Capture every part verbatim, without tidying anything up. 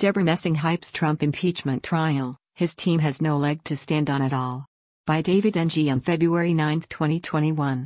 Debra Messing hypes Trump impeachment trial, his team has no leg to stand on at all. By David Ng on February ninth twenty twenty-one.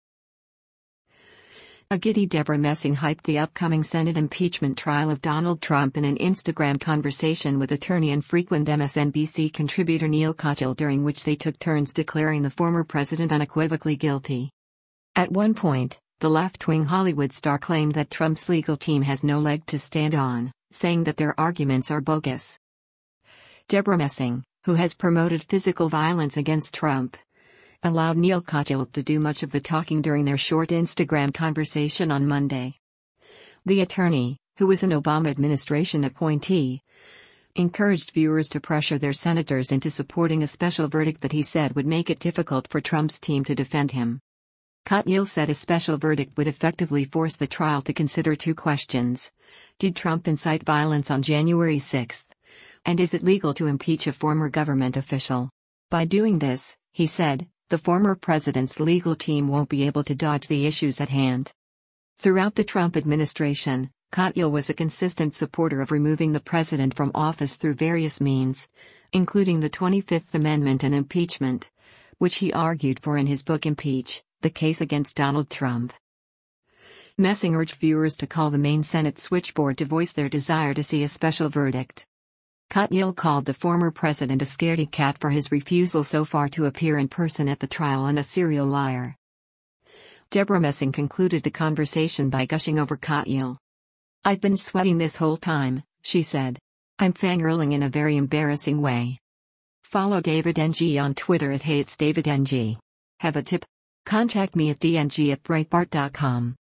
A giddy Debra Messing hyped the upcoming Senate impeachment trial of Donald Trump in an Instagram conversation with attorney and frequent M S N B C contributor Neil Katyal, during which they took turns declaring the former president unequivocally guilty. At one point, the left-wing Hollywood star claimed that Trump's legal team has no leg to stand on, saying that their arguments are bogus. Debra Messing, who has promoted physical violence against Trump, allowed Neil Katyal to do much of the talking during their short Instagram conversation on Monday. The attorney, who was an Obama administration appointee, encouraged viewers to pressure their senators into supporting a special verdict that he said would make it difficult for Trump's team to defend him. Katyal said a special verdict would effectively force the trial to consider two questions. Did Trump incite violence on January sixth? And is it legal to impeach a former government official? By doing this, he said, the former president's legal team won't be able to dodge the issues at hand. Throughout the Trump administration, Katyal was a consistent supporter of removing the president from office through various means, including the twenty-fifth Amendment and impeachment, which he argued for in his book Impeach: The Case Against Donald Trump. Messing urged viewers to call the main Senate switchboard to voice their desire to see a special verdict. Katyal called the former president a scaredy cat for his refusal so far to appear in person at the trial and a serial liar. Debra Messing concluded the conversation by gushing over Katyal. "I've been sweating this whole time," she said. "I'm fangirling in a very embarrassing way." Follow David Ng on Twitter at Hey It's David Ng. Have a tip? Contact me at d n g at breitbart dot com.